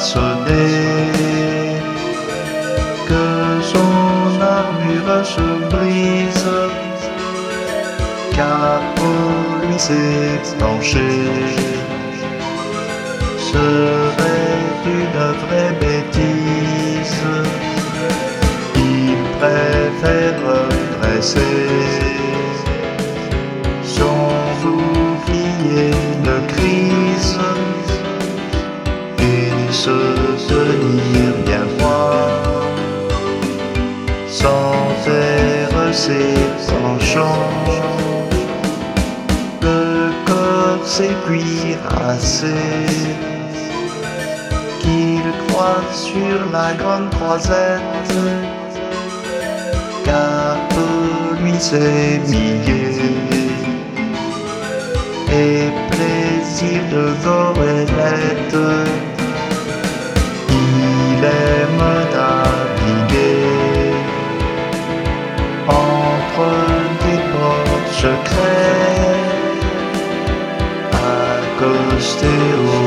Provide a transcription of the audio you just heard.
sonner, que son armure se brise, car pour lui c'est plancher serait une vraie bêtise. Il préfère dresser sans oublier le crise et se tenir bien droit, sans faire ses penchants. Le corps s'est cuirassé, qu'il croit sur la grande croisette, car pour lui c'est billet et plaisir de goélette. Il aime naviguer entre des ports secrets, accoster au